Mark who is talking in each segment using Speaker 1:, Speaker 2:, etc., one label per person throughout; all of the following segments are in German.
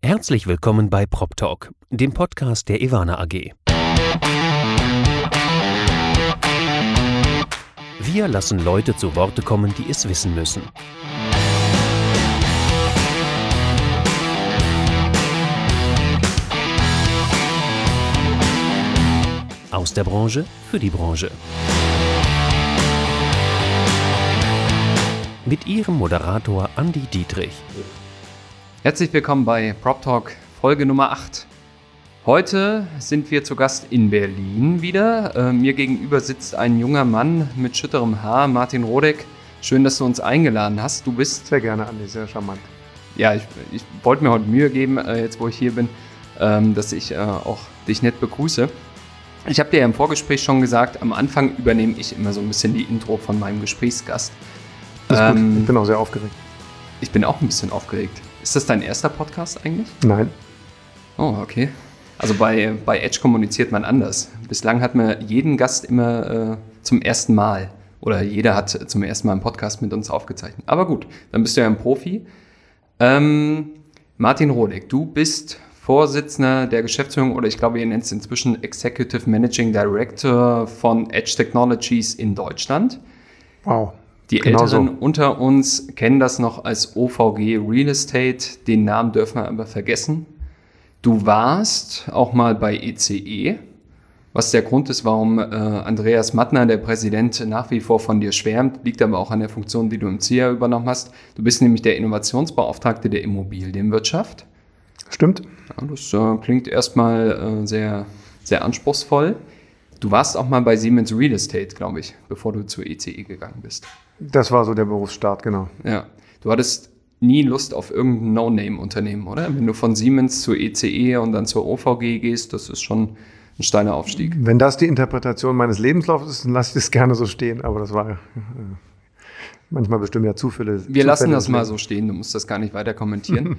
Speaker 1: Herzlich willkommen bei PropTalk, dem Podcast der Ewana AG. Wir lassen Leute zu Worte kommen, die es wissen müssen. Aus der Branche für die Branche. Mit Ihrem Moderator Andi Dietrich.
Speaker 2: Herzlich willkommen bei PropTalk Folge Nummer 8. Heute sind wir zu Gast in Berlin wieder. Mir gegenüber sitzt ein junger Mann mit schütterem Haar, Martin Rodeck. Schön, dass du uns eingeladen hast. Du bist...
Speaker 3: Sehr gerne, Andi, sehr charmant.
Speaker 2: Ja, ich wollte mir heute Mühe geben, jetzt wo ich hier bin, dass ich auch dich nett begrüße. Ich habe dir ja im Vorgespräch schon gesagt, am Anfang übernehme ich immer so ein bisschen die Intro von meinem Gesprächsgast.
Speaker 3: Das ist gut. Ich bin auch sehr aufgeregt.
Speaker 2: Ich bin auch ein bisschen aufgeregt. Ist das dein erster Podcast eigentlich?
Speaker 3: Nein.
Speaker 2: Oh, okay. Also bei Edge kommuniziert man anders. Bislang hat man jeden Gast immer zum ersten Mal oder jeder hat zum ersten Mal einen Podcast mit uns aufgezeichnet. Aber gut, dann bist du ja ein Profi. Martin Rodeck, du bist Vorsitzender der Geschäftsführung oder ich glaube, ihr nennt es inzwischen Executive Managing Director von Edge Technologies in Deutschland.
Speaker 3: Wow.
Speaker 2: Die
Speaker 3: genau
Speaker 2: Älteren
Speaker 3: so
Speaker 2: unter uns kennen das noch als OVG Real Estate. Den Namen dürfen wir aber vergessen. Du warst auch mal bei ECE, was der Grund ist, warum Andreas Mattner, der Präsident, nach wie vor von dir schwärmt, liegt aber auch an der Funktion, die du im CIA übernommen hast. Du bist nämlich der Innovationsbeauftragte der Immobilienwirtschaft.
Speaker 3: Stimmt.
Speaker 2: Ja, das klingt erstmal sehr, sehr anspruchsvoll. Du warst auch mal bei Siemens Real Estate, glaube ich, bevor du zur ECE gegangen bist.
Speaker 3: Das war so der Berufsstart, genau.
Speaker 2: Ja, du hattest nie Lust auf irgendein No-Name-Unternehmen, oder? Wenn du von Siemens zur ECE und dann zur OVG gehst, das ist schon ein steiler Aufstieg.
Speaker 3: Wenn das die Interpretation meines Lebenslaufs ist, dann lasse ich das gerne so stehen. Aber das war manchmal bestimmt ja Zufälle.
Speaker 2: Wir lassen das mal so stehen, du musst das gar nicht weiter kommentieren.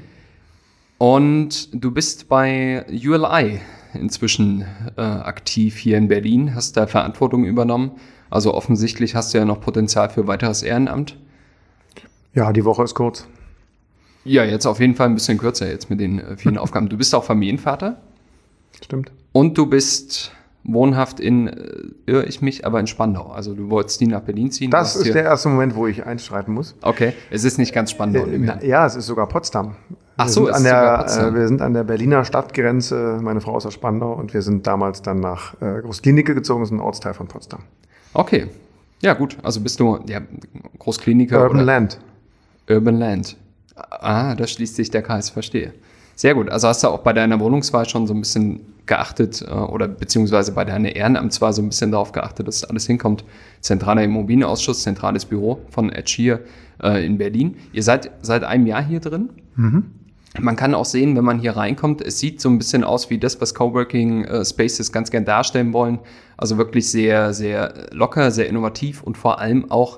Speaker 2: Und du bist bei ULI inzwischen aktiv hier in Berlin, hast da Verantwortung übernommen. Also offensichtlich hast du ja noch Potenzial für weiteres Ehrenamt.
Speaker 3: Ja, die Woche ist kurz.
Speaker 2: Ja, jetzt auf jeden Fall ein bisschen kürzer jetzt mit den vielen Aufgaben. Du bist auch Familienvater.
Speaker 3: Stimmt.
Speaker 2: Und du bist wohnhaft irre ich mich, aber in Spandau. Also du wolltest nie nach Berlin ziehen.
Speaker 3: Das ist der erste Moment, wo ich einschreiten muss.
Speaker 2: Okay, es ist nicht ganz Spandau.
Speaker 3: Ja, es ist sogar Potsdam.
Speaker 2: Ach so, es ist sogar Potsdam.
Speaker 3: Wir sind an der Berliner Stadtgrenze. Meine Frau ist aus Spandau und wir sind damals dann nach Großklinike gezogen. Das ist ein Ortsteil von Potsdam.
Speaker 2: Okay, ja gut. Also bist du Großkliniker
Speaker 3: Urban Land.
Speaker 2: Urban Land. Ah, da schließt sich der Kreis, verstehe. Sehr gut. Also hast du auch bei deiner Wohnungswahl schon so ein bisschen geachtet oder beziehungsweise bei deiner Ehrenamtswahl so ein bisschen darauf geachtet, dass alles hinkommt. Zentraler Immobilienausschuss, zentrales Büro von Edge hier in Berlin. Ihr seid seit einem Jahr hier drin. Mhm. Man kann auch sehen, wenn man hier reinkommt, es sieht so ein bisschen aus wie das, was Coworking Spaces ganz gern darstellen wollen. Also wirklich sehr, sehr locker, sehr innovativ und vor allem auch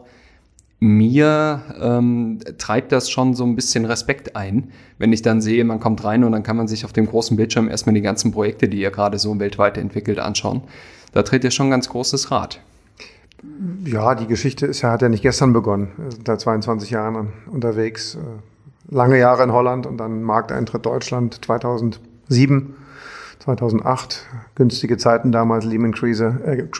Speaker 2: mir treibt das schon so ein bisschen Respekt ein, wenn ich dann sehe, man kommt rein und dann kann man sich auf dem großen Bildschirm erstmal die ganzen Projekte, die ihr gerade so weltweit entwickelt, anschauen. Da dreht ihr schon ein ganz großes Rad.
Speaker 3: Ja, die Geschichte hat ja nicht gestern begonnen. Wir sind seit 22 Jahren unterwegs. Lange Jahre in Holland und dann Markteintritt Deutschland 2007, 2008. Günstige Zeiten damals, Lehman-Krise.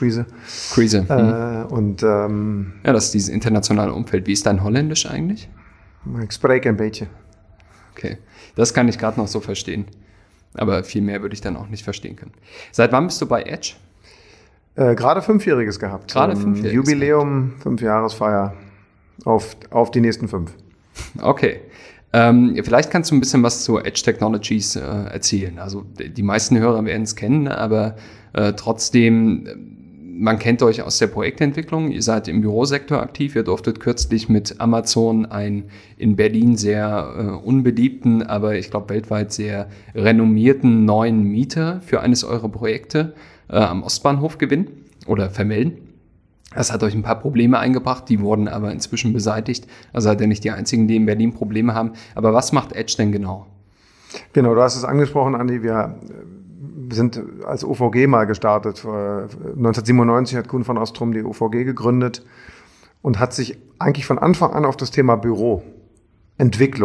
Speaker 2: Ja, das ist dieses internationale Umfeld. Wie ist dein Holländisch eigentlich?
Speaker 3: Ich spreche ein bisschen.
Speaker 2: Okay, das kann ich gerade noch so verstehen. Aber viel mehr würde ich dann auch nicht verstehen können. Seit wann bist du bei Edge?
Speaker 3: Gerade 5-Jähriges gehabt.
Speaker 2: Gerade 5-Jähriges.
Speaker 3: Jubiläum, 5-Jahresfeier auf die nächsten 5.
Speaker 2: Okay. Vielleicht kannst du ein bisschen was zu Edge Technologies erzählen. Also die meisten Hörer werden es kennen, aber trotzdem, man kennt euch aus der Projektentwicklung. Ihr seid im Bürosektor aktiv. Ihr durftet kürzlich mit Amazon einen in Berlin sehr unbeliebten, aber ich glaube weltweit sehr renommierten neuen Mieter für eines eurer Projekte am Ostbahnhof gewinnen oder vermelden. Das hat euch ein paar Probleme eingebracht, die wurden aber inzwischen beseitigt. Also seid ihr nicht die Einzigen, die in Berlin Probleme haben. Aber was macht Edge denn genau?
Speaker 3: Genau, du hast es angesprochen, Andi. Wir sind als OVG mal gestartet. 1997 hat Kuhn von Ostrom die OVG gegründet und hat sich eigentlich von Anfang an auf das Thema Büroentwicklung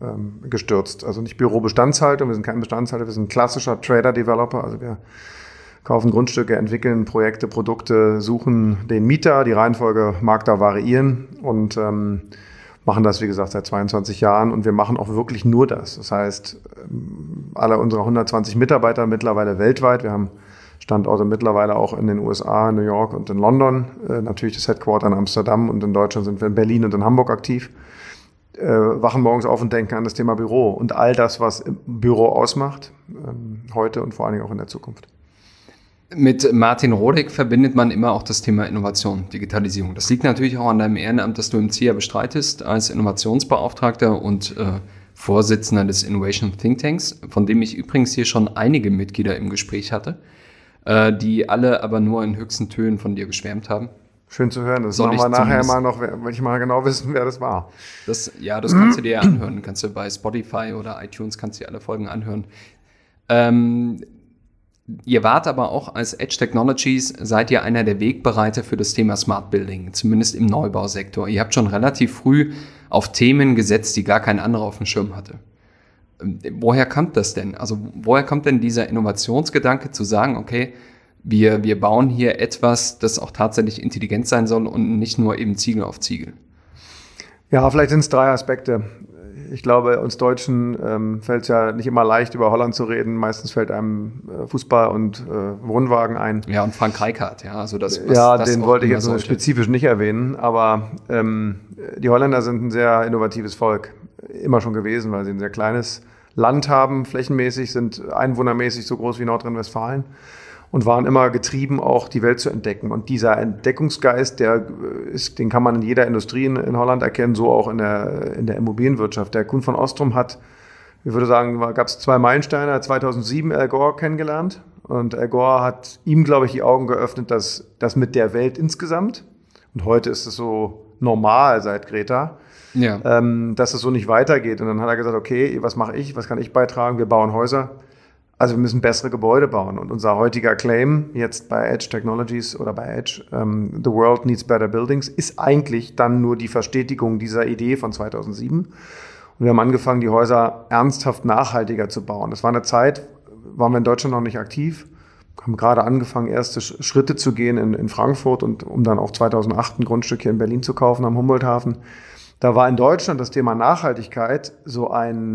Speaker 3: gestürzt. Also nicht Bürobestandshaltung, wir sind kein Bestandshalter, wir sind ein klassischer Trader-Developer. Also wir kaufen Grundstücke, entwickeln Projekte, Produkte, suchen den Mieter. Die Reihenfolge mag da variieren und machen das, wie gesagt, seit 22 Jahren. Und wir machen auch wirklich nur das. Das heißt, alle unsere 120 Mitarbeiter mittlerweile weltweit, wir haben Standorte mittlerweile auch in den USA, in New York und in London. Natürlich das Headquarter in Amsterdam und in Deutschland sind wir in Berlin und in Hamburg aktiv. Wachen morgens auf und denken an das Thema Büro und all das, was im Büro ausmacht, heute und vor allen Dingen auch in der Zukunft.
Speaker 2: Mit Martin Rodig verbindet man immer auch das Thema Innovation, Digitalisierung. Das liegt natürlich auch an deinem Ehrenamt, das du im CIA bestreitest als Innovationsbeauftragter und Vorsitzender des Innovation Think Tanks, von dem ich übrigens hier schon einige Mitglieder im Gespräch hatte, die alle aber nur in höchsten Tönen von dir geschwärmt haben.
Speaker 3: Schön zu hören. Das machen wir nachher mal noch, wenn ich mal genau wissen, wer das war.
Speaker 2: Das kannst du dir ja anhören. Kannst du bei Spotify oder iTunes, kannst du dir alle Folgen anhören. Ihr wart aber auch als Edge Technologies, seid ihr einer der Wegbereiter für das Thema Smart Building, zumindest im Neubausektor. Ihr habt schon relativ früh auf Themen gesetzt, die gar kein anderer auf dem Schirm hatte. Woher kommt das denn? Also woher kommt denn dieser Innovationsgedanke zu sagen, okay, wir bauen hier etwas, das auch tatsächlich intelligent sein soll und nicht nur eben Ziegel auf Ziegel?
Speaker 3: Ja, vielleicht sind es 3 Aspekte. Ich glaube, uns Deutschen fällt es ja nicht immer leicht, über Holland zu reden. Meistens fällt einem Fußball und Wohnwagen ein.
Speaker 2: Ja, und Frank Rijkaard, ja. Also das
Speaker 3: den wollte ich jetzt so spezifisch nicht erwähnen. Aber die Holländer sind ein sehr innovatives Volk. Immer schon gewesen, weil sie ein sehr kleines Land haben. Flächenmäßig sind einwohnermäßig so groß wie Nordrhein-Westfalen. Und waren immer getrieben, auch die Welt zu entdecken. Und dieser Entdeckungsgeist, den kann man in jeder Industrie in Holland erkennen, so auch in der Immobilienwirtschaft. Der Koen van Ostrom hat, ich würde sagen, gab es 2 Meilensteine, hat 2007 Al Gore kennengelernt. Und Al Gore hat ihm, glaube ich, die Augen geöffnet, dass das mit der Welt insgesamt, und heute ist es so normal seit Greta, dass es so nicht weitergeht. Und dann hat er gesagt, okay, was mache ich, was kann ich beitragen? Wir bauen Häuser. Also wir müssen bessere Gebäude bauen. Und unser heutiger Claim jetzt bei Edge Technologies oder bei Edge, The World Needs Better Buildings, ist eigentlich dann nur die Verstetigung dieser Idee von 2007. Und wir haben angefangen, die Häuser ernsthaft nachhaltiger zu bauen. Das war eine Zeit, waren wir in Deutschland noch nicht aktiv, haben gerade angefangen, erste Schritte zu gehen in Frankfurt und um dann auch 2008 ein Grundstück hier in Berlin zu kaufen am Humboldthafen. Da war in Deutschland das Thema Nachhaltigkeit so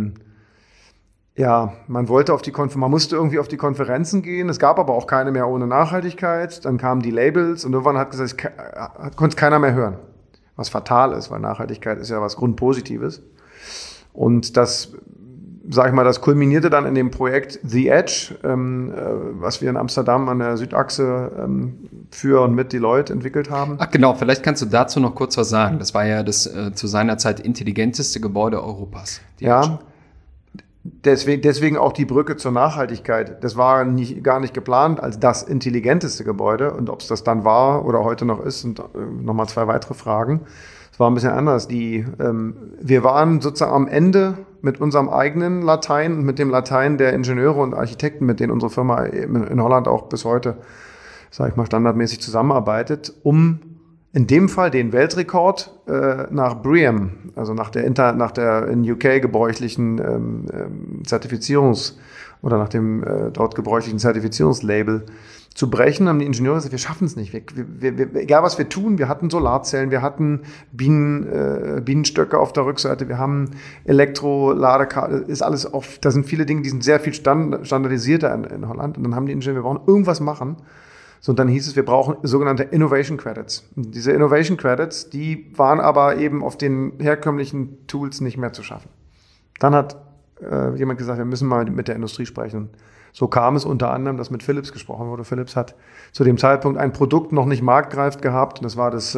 Speaker 3: man musste irgendwie auf die Konferenzen gehen. Es gab aber auch keine mehr ohne Nachhaltigkeit. Dann kamen die Labels und irgendwann hat gesagt, konnte es keiner mehr hören. Was fatal ist, weil Nachhaltigkeit ist ja was Grundpositives. Und das kulminierte dann in dem Projekt The Edge, was wir in Amsterdam an der Südachse für und mit Deloitte entwickelt haben.
Speaker 2: Ach genau, vielleicht kannst du dazu noch kurz was sagen. Das war ja das zu seiner Zeit intelligenteste Gebäude Europas.
Speaker 3: Ja. Deswegen auch die Brücke zur Nachhaltigkeit. Das war gar nicht geplant als das intelligenteste Gebäude. Und ob es das dann war oder heute noch ist, sind nochmal 2 weitere Fragen. Es war ein bisschen anders. Wir waren sozusagen am Ende mit unserem eigenen Latein und mit dem Latein der Ingenieure und Architekten, mit denen unsere Firma in Holland auch bis heute, standardmäßig zusammenarbeitet, um in dem Fall den Weltrekord nach BREEAM, also nach der in UK gebräuchlichen oder nach dem dort gebräuchlichen Zertifizierungslabel zu brechen, haben die Ingenieure gesagt, wir schaffen es nicht. Egal was wir tun, wir hatten Solarzellen, wir hatten Bienenstöcke auf der Rückseite, wir haben Elektroladekabel, ist alles da sind viele Dinge, die sind sehr viel standardisierter in Holland. Und dann haben die Ingenieure, wir brauchen irgendwas machen. So, und dann hieß es, wir brauchen sogenannte Innovation Credits. Und diese Innovation Credits, die waren aber eben auf den herkömmlichen Tools nicht mehr zu schaffen. Dann hat jemand gesagt, wir müssen mal mit der Industrie sprechen. Und so kam es unter anderem, dass mit Philips gesprochen wurde. Philips hat zu dem Zeitpunkt ein Produkt noch nicht marktreif gehabt. Und das war das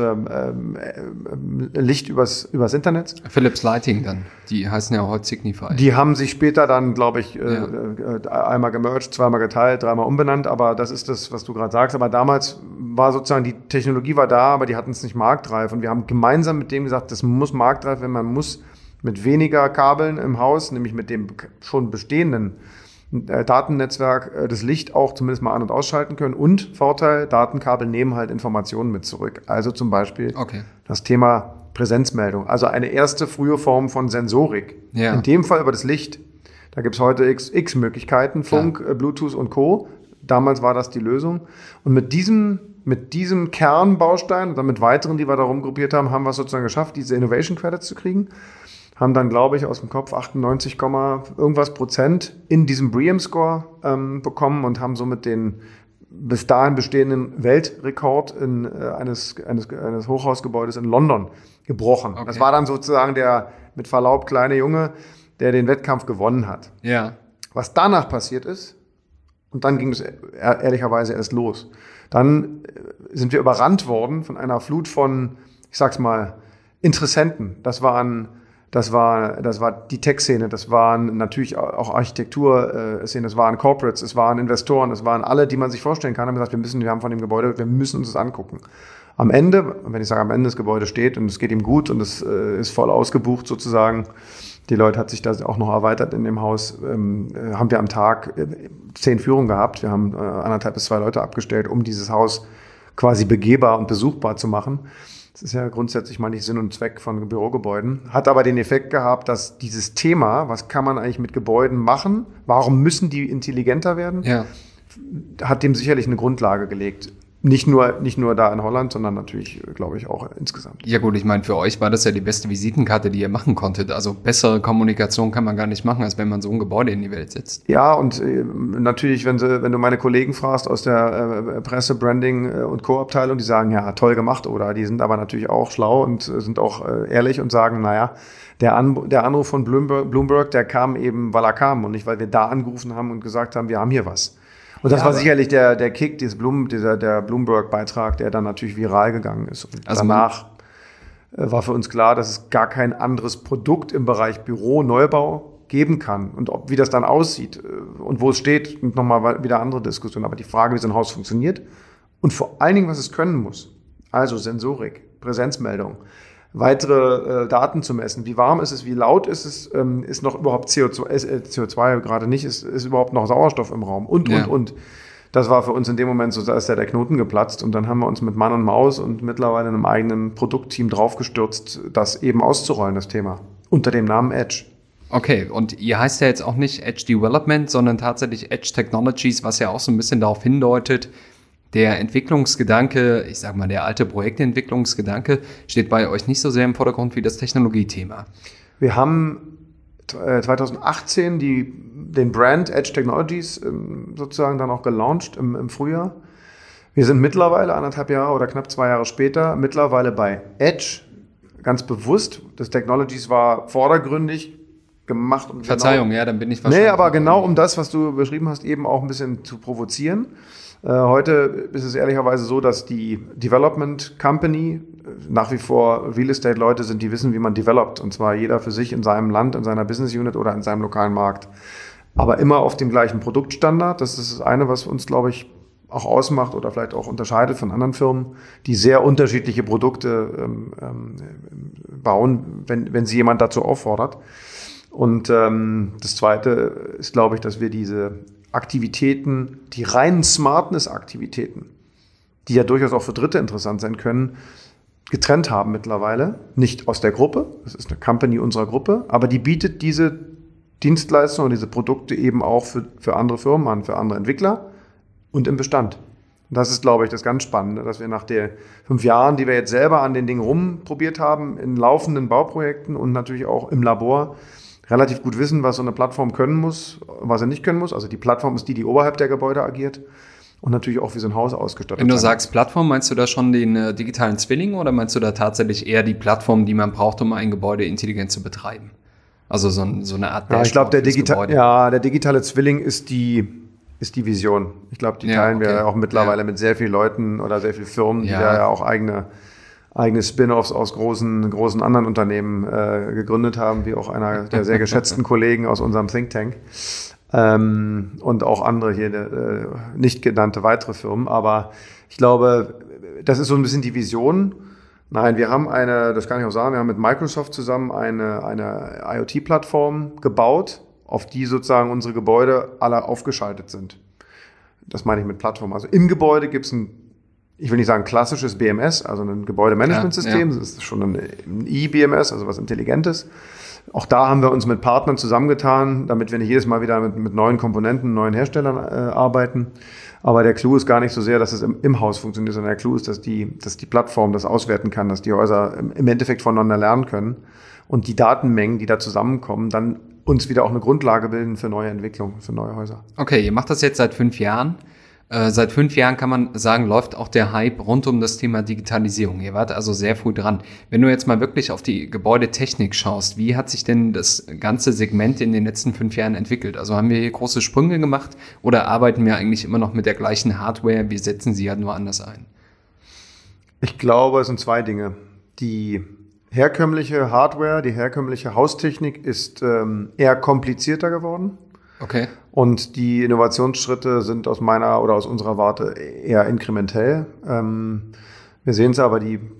Speaker 3: Licht übers Internet.
Speaker 2: Philips Lighting dann. Die heißen ja heute Signify.
Speaker 3: Die haben sich später dann, glaube ich, einmal gemerged, 2-mal geteilt, 3-mal umbenannt. Aber das ist das, was du gerade sagst. Aber damals war sozusagen, die Technologie war da, aber die hatten es nicht marktreif. Und wir haben gemeinsam mit dem gesagt, das muss marktreif werden. Man muss mit weniger Kabeln im Haus, nämlich mit dem schon bestehenden Datennetzwerk, das Licht auch zumindest mal an- und ausschalten können. Und Vorteil, Datenkabel nehmen halt Informationen mit zurück. Also zum Beispiel das Thema Präsenzmeldung. Also eine erste frühe Form von Sensorik.
Speaker 2: Ja.
Speaker 3: In dem Fall über das Licht. Da gibt es heute x Möglichkeiten, Funk, Bluetooth und Co. Damals war das die Lösung. Und mit diesem Kernbaustein und dann mit weiteren, die wir da rumgruppiert haben, haben wir es sozusagen geschafft, diese Innovation Credits zu kriegen. Haben dann, glaube ich, aus dem Kopf 98, irgendwas Prozent in diesem BREEAM-Score bekommen und haben somit den bis dahin bestehenden Weltrekord eines Hochhausgebäudes in London gebrochen. Okay. Das war dann sozusagen der, mit Verlaub, kleine Junge, der den Wettkampf gewonnen hat.
Speaker 2: Ja.
Speaker 3: Was danach passiert ist, und dann ging es ehrlicherweise erst los. Dann sind wir überrannt worden von einer Flut von, ich sag's mal, Interessenten. Das war die Tech-Szene, das waren natürlich auch Architektur-Szene, das waren Corporates, es waren Investoren, das waren alle, die man sich vorstellen kann, haben gesagt, wir haben von dem Gebäude, wir müssen uns das angucken. Am Ende, wenn ich sage, am Ende das Gebäude steht und es geht ihm gut und es ist voll ausgebucht sozusagen, die Leute hat sich das auch noch erweitert in dem Haus, haben wir am Tag 10 Führungen gehabt. Wir haben 1,5 bis 2 Leute abgestellt, um dieses Haus quasi begehbar und besuchbar zu machen. Das ist ja grundsätzlich mal nicht Sinn und Zweck von Bürogebäuden. Hat aber den Effekt gehabt, dass dieses Thema, was kann man eigentlich mit Gebäuden machen, warum müssen die intelligenter werden, hat dem sicherlich eine Grundlage gelegt. Nicht nur da in Holland, sondern natürlich, glaube ich, auch insgesamt.
Speaker 2: Ja gut, ich meine, für euch war das ja die beste Visitenkarte, die ihr machen konntet. Also bessere Kommunikation kann man gar nicht machen, als wenn man so ein Gebäude in die Welt setzt. Ja, und natürlich, wenn du meine Kollegen fragst aus der Presse, Branding und Co-Abteilung, die sagen, ja, toll gemacht, oder die sind aber natürlich auch schlau und sind auch ehrlich und sagen, naja, der Anruf von Bloomberg, der kam eben, weil er kam und nicht, weil wir da angerufen haben und gesagt haben, wir haben hier was. Und das war sicherlich der Kick, der Bloomberg-Beitrag, der dann natürlich viral gegangen ist. Und also danach war für uns klar, dass es gar kein anderes Produkt im Bereich Büro-Neubau geben kann. Und wie das dann aussieht und wo es steht, nochmal wieder andere Diskussion. Aber die Frage, wie so ein Haus funktioniert und vor allen Dingen, was es können muss. Also Sensorik, Präsenzmeldung, weitere Daten zu messen. Wie warm ist es, wie laut ist es, ist noch überhaupt CO2 gerade nicht, ist überhaupt noch Sauerstoff im Raum und. Das war für uns in dem Moment so, da ist ja der Knoten geplatzt und dann haben wir uns mit Mann und Maus und mittlerweile einem eigenen Produktteam draufgestürzt, das eben auszurollen, das Thema, unter dem Namen Edge. Okay, und ihr heißt ja jetzt auch nicht Edge Development, sondern tatsächlich Edge Technologies, was ja auch so ein bisschen darauf hindeutet, der Entwicklungsgedanke, ich sag mal, der alte Projektentwicklungsgedanke steht bei euch nicht so sehr im Vordergrund wie das Technologiethema. Wir haben 2018 den Brand Edge Technologies sozusagen dann auch gelauncht im Frühjahr. Wir sind mittlerweile 1,5 Jahre oder knapp 2 Jahre später mittlerweile bei Edge, ganz bewusst. Das Technologies war vordergründig gemacht. Um Verzeihung, dann bin ich wahrscheinlich... Nee, aber genau um das, was du beschrieben hast, eben auch ein bisschen zu provozieren. Heute ist es ehrlicherweise so, dass die Development Company nach wie vor Real Estate Leute sind, die wissen, wie man developt. Und zwar jeder für sich in seinem Land, in seiner Business Unit oder in seinem lokalen Markt. Aber immer auf dem gleichen Produktstandard. Das ist das eine, was uns, glaube ich, auch ausmacht oder vielleicht auch unterscheidet von anderen Firmen, die sehr unterschiedliche Produkte bauen, wenn sie jemand dazu auffordert. Und das zweite ist, glaube ich, dass wir diese Aktivitäten, die reinen Smartness-Aktivitäten, die ja durchaus auch für Dritte interessant sein können, getrennt haben mittlerweile. Nicht aus der Gruppe, das ist eine Company unserer Gruppe, aber die bietet diese Dienstleistungen und diese Produkte eben auch für andere Firmen an, für andere Entwickler und im Bestand. Und das ist, glaube ich, das ganz Spannende, dass wir nach den 5 Jahren, die wir jetzt selber an den Dingen rumprobiert haben, in laufenden Bauprojekten und natürlich auch im Labor, relativ gut wissen, was so eine Plattform können muss, was er nicht können muss. Also die Plattform ist die oberhalb der Gebäude agiert und natürlich auch wie so ein Haus ausgestattet ist. Wenn du sagst Plattform, meinst du da schon den digitalen Zwilling oder meinst du da tatsächlich eher die Plattform, die man braucht, um ein Gebäude intelligent zu betreiben? Also so eine Art Dashboard. Ja, ich glaube, der digitale Zwilling ist die Vision. Ich glaube, die teilen wir auch mittlerweile mit sehr vielen Leuten oder sehr vielen Firmen, die da ja auch eigene Spin-offs aus großen anderen Unternehmen gegründet haben, wie auch einer der sehr geschätzten Kollegen aus unserem Think Tank und auch andere hier nicht genannte weitere Firmen. Aber ich glaube, das ist so ein bisschen die Vision. Nein, wir haben das kann ich auch sagen, wir haben mit Microsoft zusammen eine IoT-Plattform gebaut, auf die sozusagen unsere Gebäude alle aufgeschaltet sind. Das meine ich mit Plattform. Also im Gebäude gibt es ein
Speaker 3: ich will nicht sagen klassisches BMS, also ein Gebäudemanagementsystem, das ist schon ein eBMS, also was Intelligentes. Auch da haben wir uns mit Partnern zusammengetan, damit wir nicht jedes Mal wieder mit neuen Komponenten, neuen Herstellern arbeiten. Aber der Clou ist gar nicht so sehr, dass es im Haus funktioniert, sondern der Clou ist, dass die Plattform das auswerten kann, dass die Häuser im Endeffekt voneinander lernen können und die Datenmengen, die da zusammenkommen, dann uns wieder auch eine Grundlage bilden für neue Entwicklungen, für neue Häuser.
Speaker 2: Okay, ihr macht das jetzt seit 5 Jahren. Seit 5 Jahren kann man sagen, läuft auch der Hype rund um das Thema Digitalisierung. Ihr wart also sehr früh dran. Wenn du jetzt mal wirklich auf die Gebäudetechnik schaust, wie hat sich denn das ganze Segment in den letzten 5 Jahren entwickelt? Also haben wir hier große Sprünge gemacht oder arbeiten wir eigentlich immer noch mit der gleichen Hardware? Wir setzen sie ja nur anders ein.
Speaker 3: Ich glaube, es sind 2 Dinge. Die herkömmliche Hardware, die herkömmliche Haustechnik ist eher komplizierter geworden.
Speaker 2: Okay.
Speaker 3: Und die Innovationsschritte sind aus meiner oder aus unserer Warte eher inkrementell. Wir sehen es aber,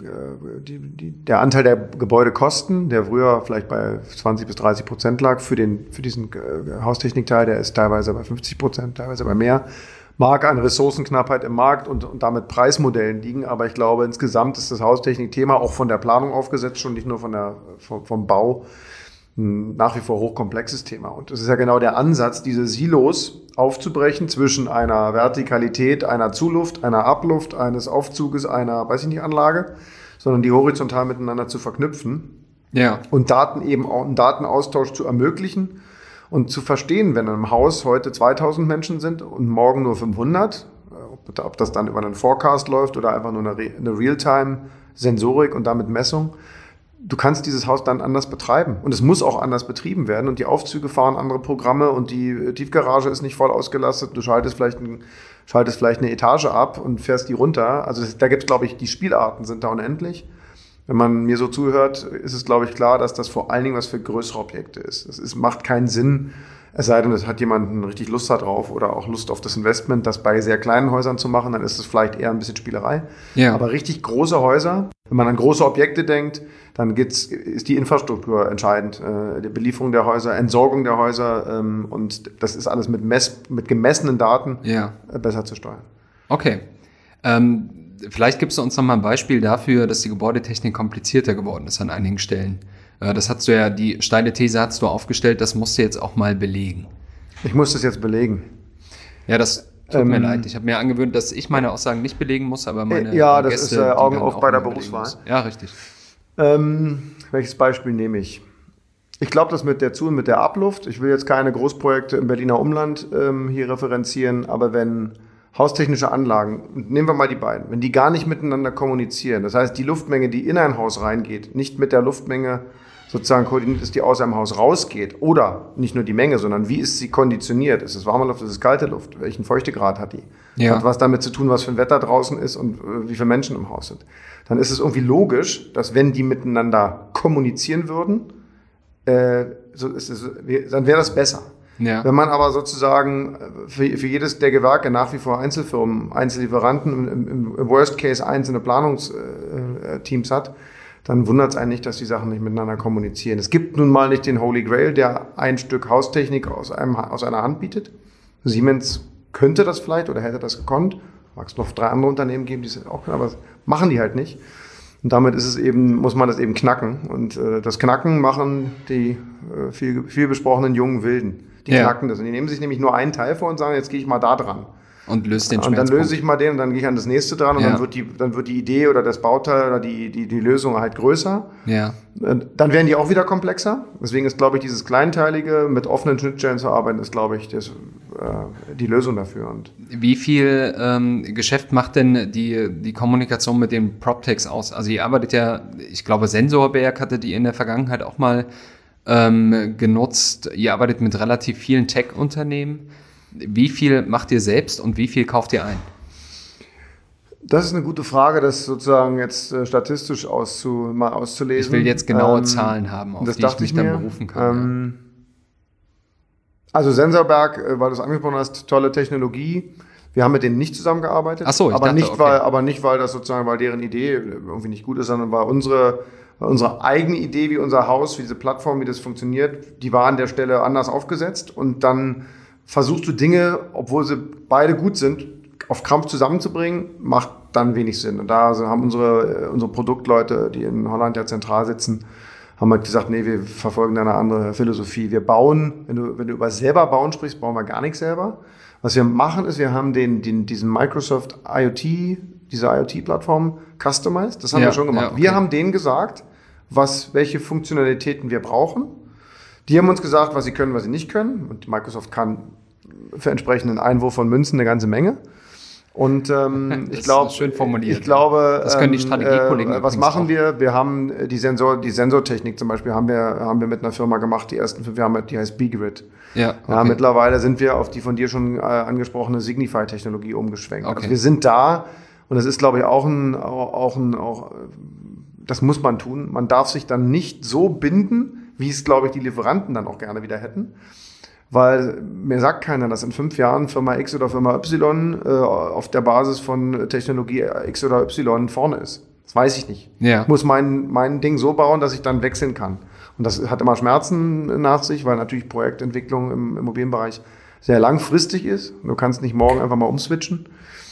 Speaker 3: der Anteil der Gebäudekosten, der früher vielleicht bei 20-30% lag für diesen Haustechnikteil, der ist teilweise bei 50%, teilweise bei mehr. Mag an Ressourcenknappheit im Markt und damit Preismodellen liegen, aber ich glaube, insgesamt ist das Haustechnik-Thema auch von der Planung aufgesetzt, schon nicht nur vom Bau, nach wie vor hochkomplexes Thema. Und das ist ja genau der Ansatz, diese Silos aufzubrechen zwischen einer Vertikalität, einer Zuluft, einer Abluft, eines Aufzuges, einer, Anlage, sondern die horizontal miteinander zu verknüpfen.
Speaker 2: Ja.
Speaker 3: Und Daten eben auch einen Datenaustausch zu ermöglichen und zu verstehen, wenn in einem Haus heute 2000 Menschen sind und morgen nur 500, ob das dann über einen Forecast läuft oder einfach nur eine Realtime-Sensorik und damit Messung. Du kannst dieses Haus dann anders betreiben und es muss auch anders betrieben werden und die Aufzüge fahren andere Programme und die Tiefgarage ist nicht voll ausgelastet. Du schaltest vielleicht eine Etage ab und fährst die runter. Also da gibt es, glaube ich, die Spielarten sind da unendlich. Wenn man mir so zuhört, ist es, glaube ich, klar, dass das vor allen Dingen was für größere Objekte ist. Macht keinen Sinn, es sei denn, es hat jemand richtig Lust darauf oder auch Lust auf das Investment, das bei sehr kleinen Häusern zu machen, dann ist es vielleicht eher ein bisschen Spielerei.
Speaker 2: Ja.
Speaker 3: Aber richtig große Häuser, wenn man an große Objekte denkt, dann ist die Infrastruktur entscheidend. Die Belieferung der Häuser, Entsorgung der Häuser und das ist alles mit gemessenen Daten besser zu steuern.
Speaker 2: Okay. Vielleicht gibst du uns noch mal ein Beispiel dafür, dass die Gebäudetechnik komplizierter geworden ist an einigen Stellen. Das hast du ja, die steile These hast du aufgestellt, das musst du jetzt auch mal belegen.
Speaker 3: Ich muss das jetzt belegen.
Speaker 2: Ja, das tut mir leid. Ich habe mir angewöhnt, dass ich meine Aussagen nicht belegen muss, aber meine
Speaker 3: das
Speaker 2: Gäste,
Speaker 3: ist Augen auf bei der Berufswahl.
Speaker 2: Ja, richtig.
Speaker 3: Welches Beispiel nehme ich? Ich glaube, das mit der Zu- und mit der Abluft, ich will jetzt keine Großprojekte im Berliner Umland hier referenzieren, aber wenn haustechnische Anlagen, nehmen wir mal die beiden, wenn die gar nicht miteinander kommunizieren, das heißt, die Luftmenge, die in ein Haus reingeht, nicht mit der Luftmenge sozusagen koordiniert ist, die aus einem Haus rausgeht, oder nicht nur die Menge, sondern wie ist sie konditioniert? Ist es warme Luft, ist es kalte Luft? Welchen Feuchtegrad hat die?
Speaker 2: Ja.
Speaker 3: Hat was damit zu tun, was für ein Wetter draußen ist und wie viele Menschen im Haus sind. Dann ist es irgendwie logisch, dass wenn die miteinander kommunizieren würden, dann wäre das besser.
Speaker 2: Ja.
Speaker 3: Wenn man aber sozusagen für jedes der Gewerke nach wie vor Einzelfirmen, Einzellieferanten, im Worst Case einzelne Planungsteams hat, dann wundert es einen nicht, dass die Sachen nicht miteinander kommunizieren. Es gibt nun mal nicht den Holy Grail, der ein Stück Haustechnik aus einer Hand bietet. Siemens könnte das vielleicht oder hätte das gekonnt. Mag es noch 3 andere Unternehmen geben, die es auch können, aber das machen die halt nicht. Und damit muss man das eben knacken. Und das Knacken machen die viel besprochenen jungen Wilden. Die knacken das. Und die nehmen sich nämlich nur einen Teil vor und sagen, jetzt gehe ich mal da dran.
Speaker 2: Und löst den
Speaker 3: Schmerzpunkt. Und dann löse ich mal den und dann gehe ich an das nächste dran und dann wird die Idee oder das Bauteil oder die Lösung halt größer.
Speaker 2: Ja.
Speaker 3: Dann werden die auch wieder komplexer. Deswegen ist, glaube ich, dieses Kleinteilige mit offenen Schnittstellen zu arbeiten, ist, glaube ich, die Lösung dafür. Und
Speaker 2: wie viel Geschäft macht denn die Kommunikation mit den PropTechs aus? Also ihr arbeitet ja, ich glaube, Sensorberg hattet ihr in der Vergangenheit auch mal genutzt. Ihr arbeitet mit relativ vielen Tech-Unternehmen. Wie viel macht ihr selbst und wie viel kauft ihr ein?
Speaker 3: Das ist eine gute Frage, das sozusagen jetzt statistisch mal auszulesen.
Speaker 2: Ich will jetzt genaue Zahlen haben, auf die ich mich dann berufen kann.
Speaker 3: Also Sensorberg, weil du es angesprochen hast, tolle Technologie. Wir haben mit denen nicht zusammengearbeitet.
Speaker 2: Ach so, ich dachte,
Speaker 3: nicht, weil das sozusagen, weil deren Idee irgendwie nicht gut ist, sondern weil unsere eigene Idee, wie unser Haus, wie diese Plattform, wie das funktioniert, die war an der Stelle anders aufgesetzt und dann versuchst du Dinge, obwohl sie beide gut sind, auf Krampf zusammenzubringen, macht dann wenig Sinn. Und da haben unsere Produktleute, die in Holland ja zentral sitzen, haben halt gesagt, nee, wir verfolgen da eine andere Philosophie. Wir bauen, wenn du über selber bauen sprichst, bauen wir gar nichts selber. Was wir machen, ist, wir haben diesen Microsoft IoT, diese IoT-Plattform customized. Das haben wir schon gemacht. Ja, okay. Wir haben denen gesagt, welche Funktionalitäten wir brauchen. Die haben uns gesagt, was sie können, was sie nicht können. Und Microsoft kann für entsprechenden Einwurf von Münzen eine ganze Menge. Und ich glaube,
Speaker 2: schön formuliert.
Speaker 3: Ich glaube,
Speaker 2: das können die Strategiekollegen.
Speaker 3: Was machen wir? Wir haben die Sensortechnik zum Beispiel haben wir mit einer Firma gemacht. Die ersten 5 Jahre, die heißt B-Grid. Ja, okay. Ja, mittlerweile sind wir auf die von dir schon angesprochene Signify-Technologie umgeschwenkt. Okay. Also wir sind da und das ist, glaube ich, auch das muss man tun. Man darf sich dann nicht so binden, wie es, glaube ich, die Lieferanten dann auch gerne wieder hätten. Weil mir sagt keiner, dass in 5 Jahren Firma X oder Firma Y auf der Basis von Technologie X oder Y vorne ist. Das weiß ich nicht. Ja. Ich muss mein Ding so bauen, dass ich dann wechseln kann. Und das hat immer Schmerzen nach sich, weil natürlich Projektentwicklung im Immobilienbereich sehr langfristig ist. Du kannst nicht morgen einfach mal umswitchen.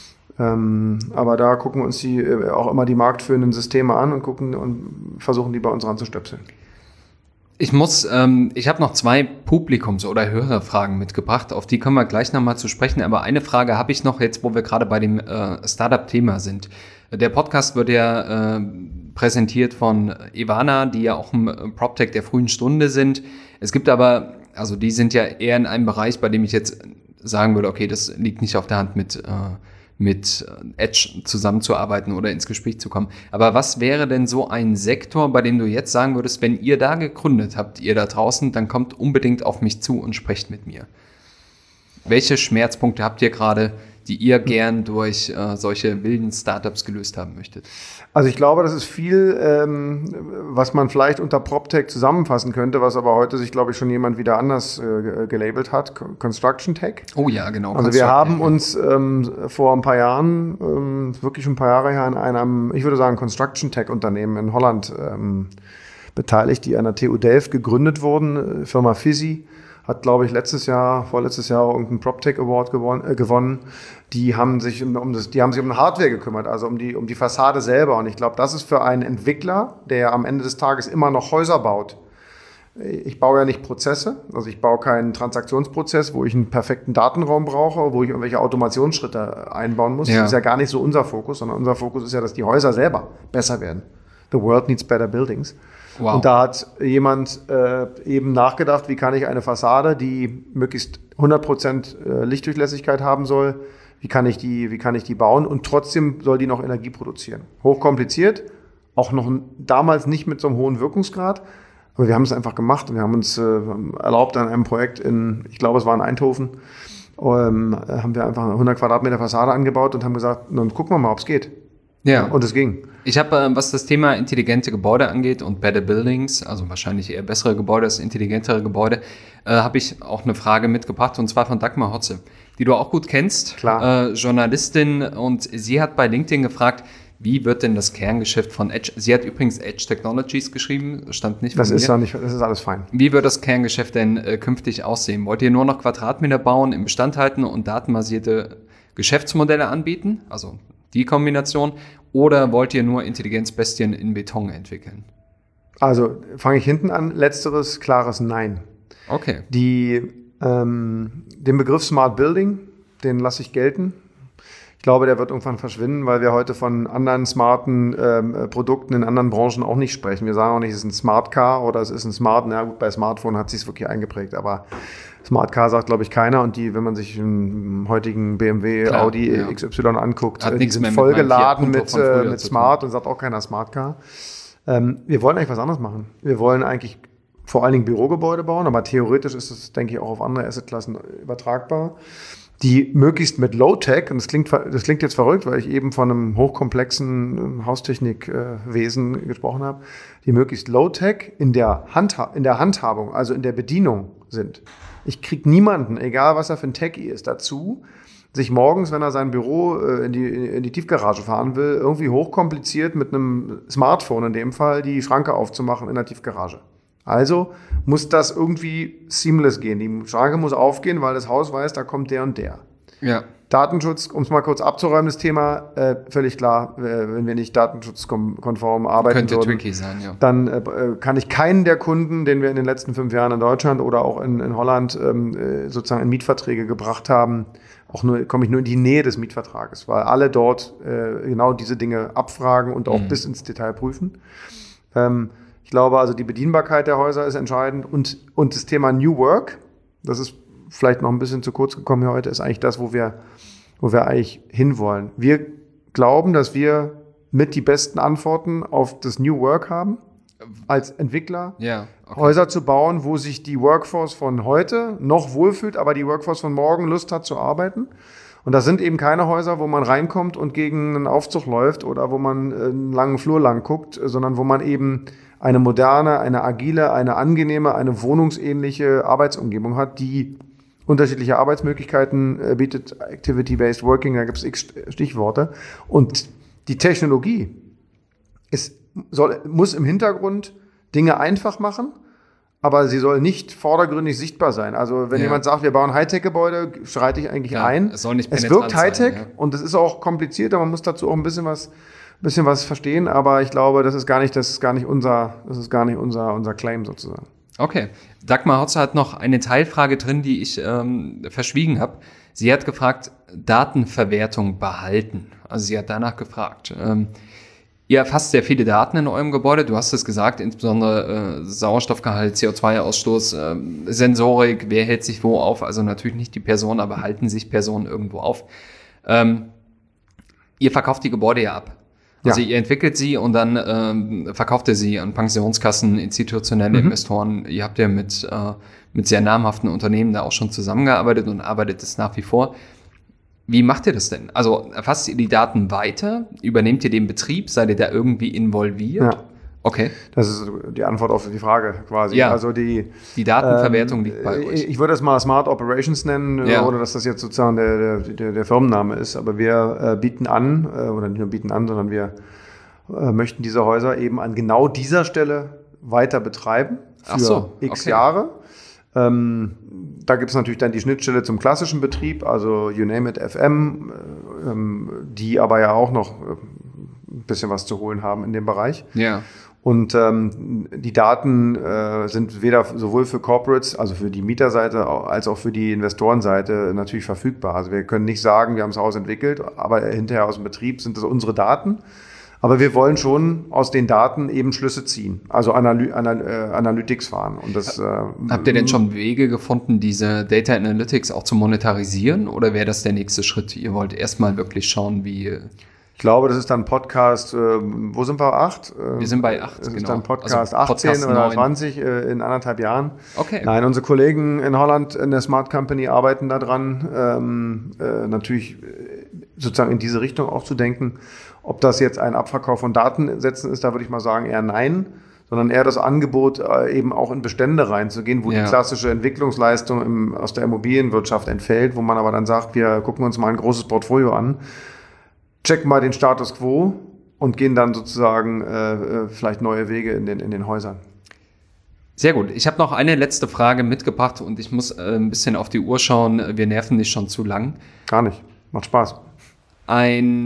Speaker 3: Aber da gucken wir uns auch immer die marktführenden Systeme an und versuchen die bei uns ranzustöpseln.
Speaker 2: Ich habe noch 2 Publikums- oder Hörerfragen mitgebracht, auf die können wir gleich nochmal zu sprechen, aber eine Frage habe ich noch jetzt, wo wir gerade bei dem Startup-Thema sind. Der Podcast wird ja präsentiert von Ewana, die ja auch im PropTech der frühen Stunde sind. Es gibt aber, also die sind ja eher in einem Bereich, bei dem ich jetzt sagen würde, okay, das liegt nicht auf der Hand mit Edge zusammenzuarbeiten oder ins Gespräch zu kommen. Aber was wäre denn so ein Sektor, bei dem du jetzt sagen würdest, wenn ihr da gegründet habt, ihr da draußen, dann kommt unbedingt auf mich zu und sprecht mit mir? Welche Schmerzpunkte habt ihr gerade, die ihr gern durch solche wilden Startups gelöst haben möchtet?
Speaker 3: Also ich glaube, das ist viel, was man vielleicht unter PropTech zusammenfassen könnte, was aber heute sich, glaube ich, schon jemand wieder anders gelabelt hat. Construction Tech.
Speaker 2: Oh ja, genau.
Speaker 3: Also wir haben uns vor ein paar Jahren, wirklich schon ein paar Jahre her, in einem, ich würde sagen, Construction Tech Unternehmen in Holland beteiligt, die an der TU Delft gegründet wurden, Firma Fizzy. Hat, glaube ich, vorletztes Jahr irgendeinen PropTech Award gewonnen. Die haben sich um eine Hardware gekümmert, also um die Fassade selber. Und ich glaube, das ist für einen Entwickler, der am Ende des Tages immer noch Häuser baut. Ich baue ja nicht Prozesse, also ich baue keinen Transaktionsprozess, wo ich einen perfekten Datenraum brauche, wo ich irgendwelche Automationsschritte einbauen muss. Ja. Das ist ja gar nicht so unser Fokus, sondern unser Fokus ist ja, dass die Häuser selber besser werden. The world needs better buildings. Wow. Und da hat jemand eben nachgedacht, wie kann ich eine Fassade, die möglichst 100% Lichtdurchlässigkeit haben soll, wie kann ich die bauen und trotzdem soll die noch Energie produzieren. Hochkompliziert, auch noch damals nicht mit so einem hohen Wirkungsgrad, aber wir haben es einfach gemacht und wir haben uns erlaubt, an einem Projekt ich glaube es war in Eindhoven, haben wir einfach eine 100 Quadratmeter Fassade angebaut und haben gesagt, dann gucken wir mal, ob es geht. Ja. Und es ging.
Speaker 2: Ich habe, was das Thema intelligente Gebäude angeht und Better Buildings, also wahrscheinlich eher bessere Gebäude als intelligentere Gebäude, habe ich auch eine Frage mitgebracht und zwar von Dagmar Hotze, die du auch gut kennst. Klar. Journalistin, und sie hat bei LinkedIn gefragt, wie wird denn das Kerngeschäft von Edge, sie hat übrigens Edge Technologies geschrieben, stand nicht von mir.
Speaker 3: Das ist alles fein.
Speaker 2: Wie wird das Kerngeschäft denn künftig aussehen? Wollt ihr nur noch Quadratmeter bauen, im Bestand halten und datenbasierte Geschäftsmodelle anbieten? Also die Kombination, oder wollt ihr nur Intelligenzbestien in Beton entwickeln?
Speaker 3: Also fange ich hinten an, letzteres klares Nein.
Speaker 2: Okay.
Speaker 3: Den Begriff Smart Building, den lasse ich gelten. Ich glaube, der wird irgendwann verschwinden, weil wir heute von anderen smarten Produkten in anderen Branchen auch nicht sprechen. Wir sagen auch nicht, es ist ein Smart Car oder es ist ein Smart, na gut, bei Smartphone hat sich es wirklich eingeprägt, aber Smart Car sagt, glaube ich, keiner. Und wenn man sich einen heutigen BMW, klar, Audi XY anguckt, die sind vollgeladen mit Smart und sagt auch keiner Smart Car. Wir wollen eigentlich was anderes machen. Wir wollen eigentlich vor allen Dingen Bürogebäude bauen, aber theoretisch ist es, denke ich, auch auf andere Assetklassen übertragbar, die möglichst mit Low-Tech, und das klingt jetzt verrückt, weil ich eben von einem hochkomplexen Haustechnikwesen gesprochen habe, die möglichst Low-Tech in der Handhabung, also in der Bedienung sind. Ich kriege niemanden, egal was er für ein Techie ist, dazu, sich morgens, wenn er sein Büro in die Tiefgarage fahren will, irgendwie hochkompliziert mit einem Smartphone in dem Fall die Schranke aufzumachen in der Tiefgarage. Also muss das irgendwie seamless gehen. Die Schranke muss aufgehen, weil das Haus weiß, da kommt der und der.
Speaker 2: Ja.
Speaker 3: Datenschutz, um es mal kurz abzuräumen, das Thema, völlig klar, wenn wir nicht datenschutzkonform arbeiten
Speaker 2: Könnte
Speaker 3: würden,
Speaker 2: tricky sein, ja.
Speaker 3: dann kann ich keinen der Kunden, den wir in den letzten 5 Jahren in Deutschland oder auch in Holland sozusagen in Mietverträge gebracht haben, komme ich nur in die Nähe des Mietvertrages, weil alle dort genau diese Dinge abfragen und auch bis ins Detail prüfen. Ich glaube also, die Bedienbarkeit der Häuser ist entscheidend und das Thema New Work, das ist vielleicht noch ein bisschen zu kurz gekommen hier heute, ist eigentlich das, wo wir eigentlich hinwollen. Wir glauben, dass wir mit die besten Antworten auf das New Work haben, als Entwickler, Häuser zu bauen, wo sich die Workforce von heute noch wohlfühlt, aber die Workforce von morgen Lust hat zu arbeiten. Und das sind eben keine Häuser, wo man reinkommt und gegen einen Aufzug läuft oder wo man einen langen Flur lang guckt, sondern wo man eben eine moderne, eine agile, eine angenehme, eine wohnungsähnliche Arbeitsumgebung hat, die unterschiedliche Arbeitsmöglichkeiten bietet, Activity-Based Working, da gibt es x Stichworte. Und die Technologie muss im Hintergrund Dinge einfach machen, aber sie soll nicht vordergründig sichtbar sein. Also wenn jemand sagt, wir bauen Hightech-Gebäude, schreite ich eigentlich ein.
Speaker 2: Es soll nicht
Speaker 3: es wirkt Hightech
Speaker 2: sein,
Speaker 3: und es ist auch komplizierter, man muss dazu auch ein bisschen was verstehen, aber ich glaube, das ist gar nicht unser Claim sozusagen.
Speaker 2: Okay. Dagmar Hotze hat noch eine Teilfrage drin, die ich verschwiegen habe. Sie hat gefragt, Datenverwertung behalten. Also sie hat danach gefragt. Ihr erfasst sehr viele Daten in eurem Gebäude. Du hast es gesagt, insbesondere Sauerstoffgehalt, CO2-Ausstoß, Sensorik, wer hält sich wo auf. Also natürlich nicht die Person, aber halten sich Personen irgendwo auf. Ihr verkauft die Gebäude ja ab. Also ihr entwickelt sie und dann verkauft ihr sie an Pensionskassen, institutionelle Investoren. Ihr habt ja mit sehr namhaften Unternehmen da auch schon zusammengearbeitet und arbeitet es nach wie vor. Wie macht ihr das denn? Also erfasst ihr die Daten weiter? Übernehmt ihr den Betrieb? Seid ihr da irgendwie involviert?
Speaker 3: Ja.
Speaker 2: Okay.
Speaker 3: Das ist die Antwort auf die Frage quasi.
Speaker 2: Ja.
Speaker 3: Also die
Speaker 2: Datenverwertung liegt bei euch.
Speaker 3: Ich würde das mal Smart Operations nennen, oder dass das jetzt sozusagen der Firmenname ist. Aber wir bieten an, oder nicht nur bieten an, sondern wir möchten diese Häuser eben an genau dieser Stelle weiter betreiben für x Jahre. Da gibt es natürlich dann die Schnittstelle zum klassischen Betrieb, also You Name It FM, die aber ja auch noch ein bisschen was zu holen haben in dem Bereich.
Speaker 2: Ja.
Speaker 3: Und die Daten sind sowohl für Corporates, also für die Mieterseite, als auch für die Investorenseite natürlich verfügbar. Also wir können nicht sagen, wir haben das Haus entwickelt, aber hinterher aus dem Betrieb sind das unsere Daten. Aber wir wollen schon aus den Daten eben Schlüsse ziehen, also Analytics fahren. Und das,
Speaker 2: habt ihr denn schon Wege gefunden, diese Data Analytics auch zu monetarisieren? Oder wäre das der nächste Schritt? Ihr wollt erstmal wirklich schauen, wie...
Speaker 3: Ich glaube, das ist dann Podcast, wo sind wir? 8?
Speaker 2: Wir sind bei 8,
Speaker 3: das
Speaker 2: genau.
Speaker 3: ist dann Podcast
Speaker 2: also
Speaker 3: 18
Speaker 2: Podcast
Speaker 3: oder
Speaker 2: 9.
Speaker 3: 20 in 1,5 Jahren.
Speaker 2: Okay.
Speaker 3: Nein, unsere Kollegen in Holland in der Smart Company arbeiten da dran, natürlich sozusagen in diese Richtung auch zu denken. Ob das jetzt ein Abverkauf von Datensätzen ist, da würde ich mal sagen eher nein, sondern eher das Angebot, eben auch in Bestände reinzugehen, wo die klassische Entwicklungsleistung aus der Immobilienwirtschaft entfällt, wo man aber dann sagt, wir gucken uns mal ein großes Portfolio an, checken mal den Status quo und gehen dann sozusagen vielleicht neue Wege in den Häusern.
Speaker 2: Sehr gut. Ich habe noch eine letzte Frage mitgebracht und ich muss ein bisschen auf die Uhr schauen. Wir nerven nicht schon zu lang.
Speaker 3: Gar nicht. Macht Spaß.
Speaker 2: Ein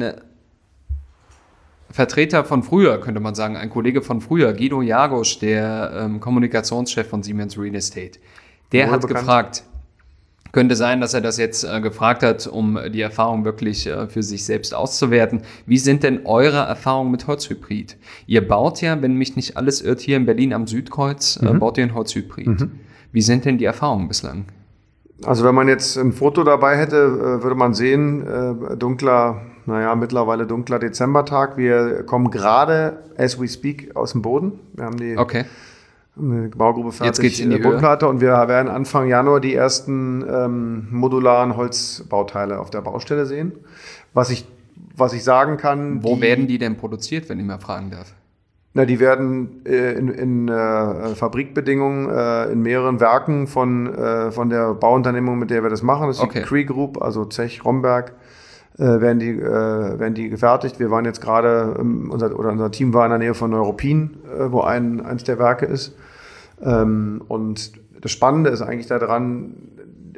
Speaker 2: Vertreter von früher, könnte man sagen, ein Kollege von früher, Guido Jagosch, der Kommunikationschef von Siemens Real Estate, der hat gefragt, könnte sein, dass er das jetzt gefragt hat, um die Erfahrung wirklich für sich selbst auszuwerten. Wie sind denn eure Erfahrungen mit Holzhybrid? Ihr baut ja, wenn mich nicht alles irrt, hier in Berlin am Südkreuz, baut ihr ein Holzhybrid. Wie sind denn die Erfahrungen bislang?
Speaker 3: Also wenn man jetzt ein Foto dabei hätte, würde man sehen, mittlerweile dunkler Dezembertag. Wir kommen gerade, as we speak, aus dem Boden. Wir haben die Baugruppe fertig,
Speaker 2: jetzt geht's in die
Speaker 3: Bodenplatte, und wir werden Anfang Januar die ersten modularen Holzbauteile auf der Baustelle sehen. Was ich sagen kann...
Speaker 2: Wo werden die denn produziert, wenn ich mal fragen darf?
Speaker 3: Die werden in Fabrikbedingungen in mehreren Werken von der Bauunternehmung, mit der wir das machen. Das ist die Cree Group, also Zech Romberg, werden die gefertigt. Wir waren jetzt gerade, unser Team war in der Nähe von Neuruppin, wo eins der Werke ist. Und das Spannende ist eigentlich daran,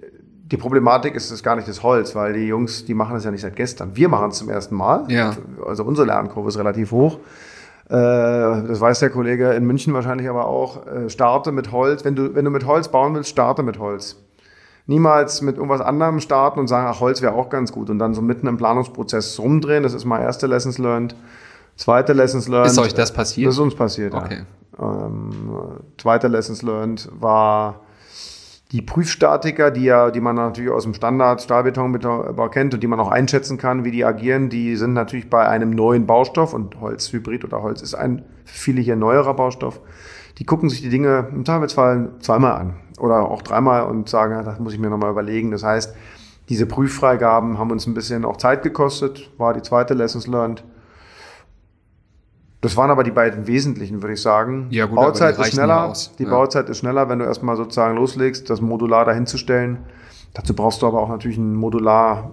Speaker 3: Die Problematik ist gar nicht das Holz, weil die Jungs, die machen das ja nicht seit gestern. Wir machen es zum ersten Mal.
Speaker 2: Ja.
Speaker 3: Also unsere Lernkurve ist relativ hoch. Das weiß der Kollege in München wahrscheinlich aber auch. Starte mit Holz. Wenn du mit Holz bauen willst, starte mit Holz. Niemals mit irgendwas anderem starten und sagen, ach, Holz wäre auch ganz gut. Und dann so mitten im Planungsprozess rumdrehen. Das ist mal erste Lessons learned. Zweite Lessons learned.
Speaker 2: Ist euch das passiert?
Speaker 3: Das ist uns passiert,
Speaker 2: okay.
Speaker 3: Ja. Zweite Lessons learned war die Prüfstatiker, die man natürlich aus dem Standard Stahlbetonbau kennt und die man auch einschätzen kann, wie die agieren, die sind natürlich bei einem neuen Baustoff, und Holzhybrid oder Holz ist ein für viele hier neuerer Baustoff. Die gucken sich die Dinge im Zweifelsfall zweimal an oder auch dreimal und sagen, ja, das muss ich mir nochmal überlegen. Das heißt, diese Prüffreigaben haben uns ein bisschen auch Zeit gekostet, war die zweite Lessons learned. Das waren aber die beiden wesentlichen, würde ich sagen.
Speaker 2: Ja, gut,
Speaker 3: Bauzeit ist schneller.
Speaker 2: Die
Speaker 3: Bauzeit ist schneller, wenn du erstmal sozusagen loslegst, das modular dahinzustellen. Dazu brauchst du aber auch natürlich einen modular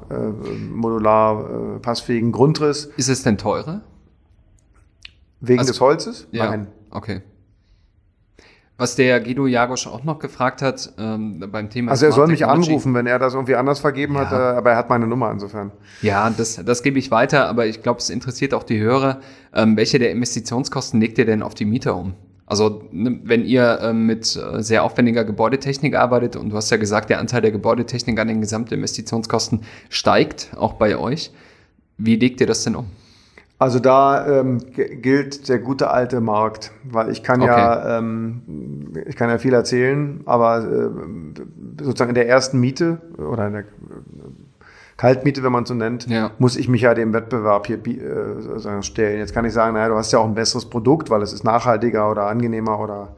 Speaker 3: passfähigen Grundriss.
Speaker 2: Ist es denn teurer?
Speaker 3: Wegen des Holzes?
Speaker 2: Ja.
Speaker 3: Nein.
Speaker 2: Okay. Was der Guido Jagosch auch noch gefragt hat, beim Thema.
Speaker 3: Also er soll
Speaker 2: Smart
Speaker 3: mich
Speaker 2: Technology.
Speaker 3: anrufen, wenn er das irgendwie anders vergeben hat, aber er hat meine Nummer insofern.
Speaker 2: Ja, das gebe ich weiter, aber ich glaube, es interessiert auch die Hörer. Welche der Investitionskosten legt ihr denn auf die Mieter um? Also wenn ihr mit sehr aufwendiger Gebäudetechnik arbeitet, und du hast ja gesagt, der Anteil der Gebäudetechnik an den gesamten Investitionskosten steigt, auch bei euch. Wie legt ihr das denn um?
Speaker 3: Also da gilt der gute alte Markt, weil ich kann ja viel erzählen, aber sozusagen in der ersten Miete oder in der Kaltmiete, wenn man es so nennt, muss ich mich ja dem Wettbewerb hier stellen. Jetzt kann ich sagen, naja, du hast ja auch ein besseres Produkt, weil es ist nachhaltiger oder angenehmer oder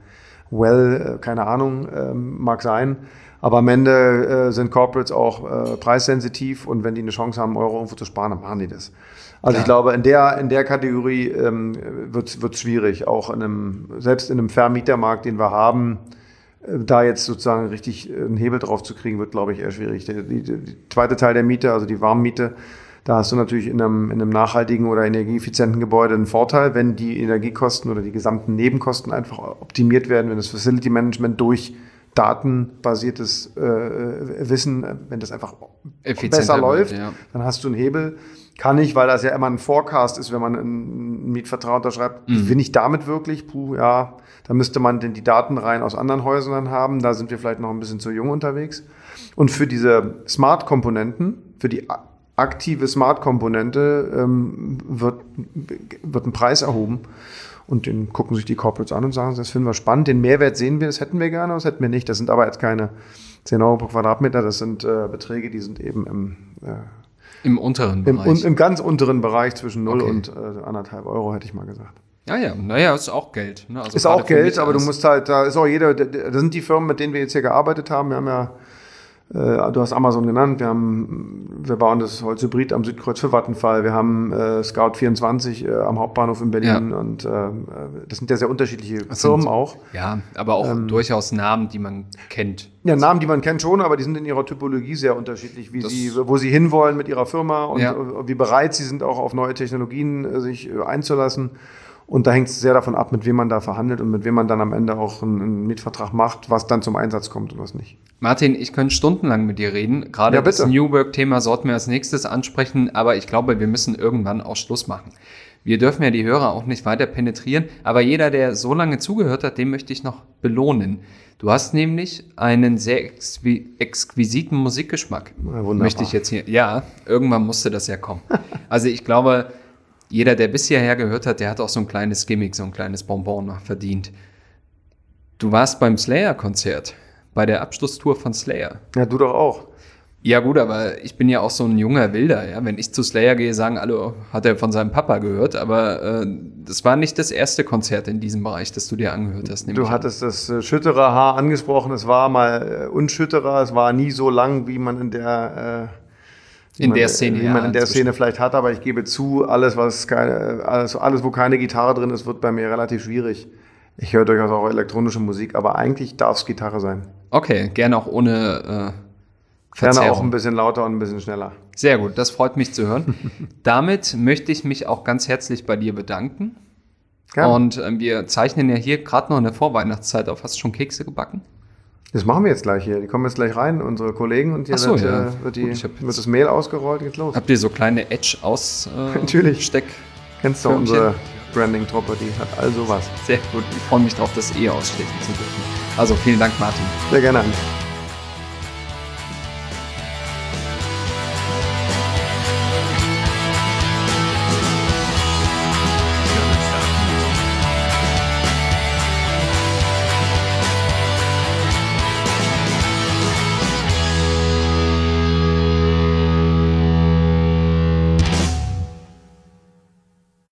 Speaker 3: keine Ahnung, mag sein. Aber am Ende sind Corporates auch preissensitiv, und wenn die eine Chance haben, Euro irgendwo zu sparen, dann machen die das. Also ich glaube, in der Kategorie wird's schwierig, auch selbst in einem Vermietermarkt, den wir haben, da jetzt sozusagen richtig einen Hebel drauf zu kriegen, wird, glaube ich, eher schwierig. Der zweite Teil der Miete, also die Warmmiete, da hast du natürlich in einem nachhaltigen oder energieeffizienten Gebäude einen Vorteil, wenn die Energiekosten oder die gesamten Nebenkosten einfach optimiert werden, wenn das Facility Management durch datenbasiertes Wissen, wenn das einfach besser läuft, dann hast du einen Hebel. Kann ich, weil das ja immer ein Forecast ist, wenn man einen Mietvertrag unterschreibt, bin ich damit wirklich? Da müsste man denn die Datenreihen aus anderen Häusern haben. Da sind wir vielleicht noch ein bisschen zu jung unterwegs. Und für diese Smart-Komponenten, für die aktive Smart-Komponente wird ein Preis erhoben. Und den gucken sich die Corporates an und sagen, das finden wir spannend. Den Mehrwert sehen wir, das hätten wir gerne, das hätten wir nicht. Das sind aber jetzt keine 10 Euro pro Quadratmeter, das sind Beträge, die sind eben
Speaker 2: im unteren Bereich.
Speaker 3: Im ganz unteren Bereich zwischen 0 und 1,5 Euro, hätte ich mal gesagt.
Speaker 2: Naja, ist auch Geld. Ne? Also
Speaker 3: ist auch Geld, aber du musst halt, da ist auch jeder, da sind die Firmen, mit denen wir jetzt hier gearbeitet haben. Wir haben ja, du hast Amazon genannt, wir bauen das Holzhybrid am Südkreuz für Vattenfall, wir haben Scout24 am Hauptbahnhof in Berlin, und das sind ja sehr unterschiedliche Firmen auch.
Speaker 2: Ja, aber auch durchaus Namen, die man kennt.
Speaker 3: Ja, Namen, die man kennt schon, aber die sind in ihrer Typologie sehr unterschiedlich, wo sie hinwollen mit ihrer Firma und wie bereit sie sind, auch auf neue Technologien sich einzulassen. Und da hängt es sehr davon ab, mit wem man da verhandelt und mit wem man dann am Ende auch einen Mietvertrag macht, was dann zum Einsatz kommt und was nicht.
Speaker 2: Martin, ich könnte stundenlang mit dir reden. Gerade das New Work-Thema sollten wir als nächstes ansprechen, aber ich glaube, wir müssen irgendwann auch Schluss machen. Wir dürfen ja die Hörer auch nicht weiter penetrieren, aber jeder, der so lange zugehört hat, den möchte ich noch belohnen. Du hast nämlich einen sehr exquisiten Musikgeschmack.
Speaker 3: Ja, wunderbar.
Speaker 2: Möchte ich jetzt hier. Ja, irgendwann musste das ja kommen. Also ich glaube, jeder, der bis hierher gehört hat, der hat auch so ein kleines Gimmick, so ein kleines Bonbon noch verdient. Du warst beim Slayer-Konzert, bei der Abschlusstour von Slayer.
Speaker 3: Ja, du doch auch.
Speaker 2: Ja gut, aber ich bin ja auch so ein junger Wilder. Ja? Wenn ich zu Slayer gehe, sagen alle, hat er von seinem Papa gehört. Aber das war nicht das erste Konzert in diesem Bereich, das du dir angehört hast.
Speaker 3: Du hattest das Schütterer-Haar angesprochen. Es war mal unschütterer. Es war nie so lang, wie man in der Szene vielleicht hat, aber ich gebe zu, alles, wo keine Gitarre drin ist, wird bei mir relativ schwierig. Ich höre durchaus auch elektronische Musik, aber eigentlich darf es Gitarre sein.
Speaker 2: Okay, gerne auch ohne
Speaker 3: Verzerrung. Gerne auch ein bisschen lauter und ein bisschen schneller.
Speaker 2: Sehr gut, das freut mich zu hören. Damit möchte ich mich auch ganz herzlich bei dir bedanken. Gerne. Und wir zeichnen ja hier gerade noch in der Vorweihnachtszeit auf. Hast du schon Kekse gebacken?
Speaker 3: Das machen wir jetzt gleich hier. Die kommen jetzt gleich rein, unsere Kollegen, und hier wird das Mail ausgerollt, geht's los.
Speaker 2: Habt ihr so kleine Edge-Aus
Speaker 3: Natürlich.
Speaker 2: Steck?
Speaker 3: Kennst du unsere Branding-Truppe, die hat all sowas.
Speaker 2: Sehr gut. Ich freue mich drauf, das ausstechen zu dürfen. Also vielen Dank, Martin.
Speaker 3: Sehr gerne.